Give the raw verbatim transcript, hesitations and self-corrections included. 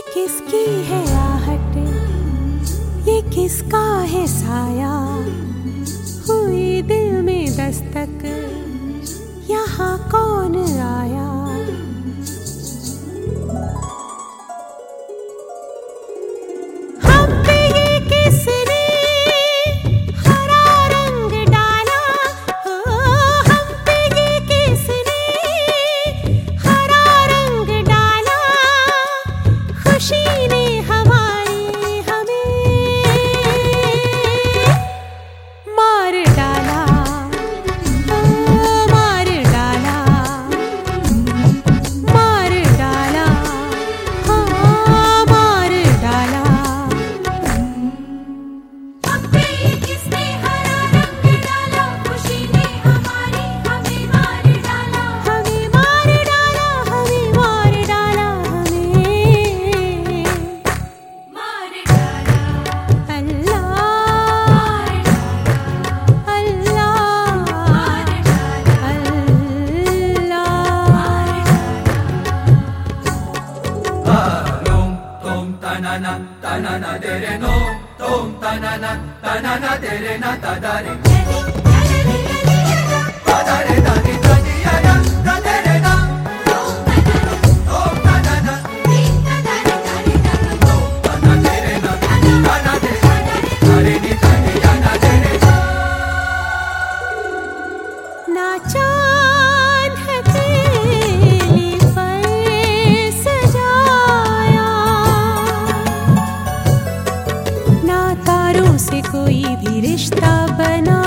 किसकी है आहट, ये किसका है साया, हुई दिल में दस्तक, यहाँ कौन आया। हम पे ये किसने हरा रंग डाला, हो हम पे ये किसने हरा रंग डाला, खुशी ने हमारी हमें मार डाला, मार डाला, मार डाला, हाँ मार डाला। हम पे ये किसने हरा रंग डाला, खुशी ने हमारी हमें मार डाला, हमें मार डाला, हमें मार डाला, हमें मार डाला। अल्लाह Tanana, tanana, dere no, tom tanana, tanana, dere na, tadare. Tadare, dare, dare, ya, da, dere na. Tom tanana, tadare, dare, dare, tom tanana, dere na, tanana, dere, dare, ni, dare, ya, na, dere na. ना चांद हथेली पर सजाया, ना तारों से कोई भी रिश्ता बना,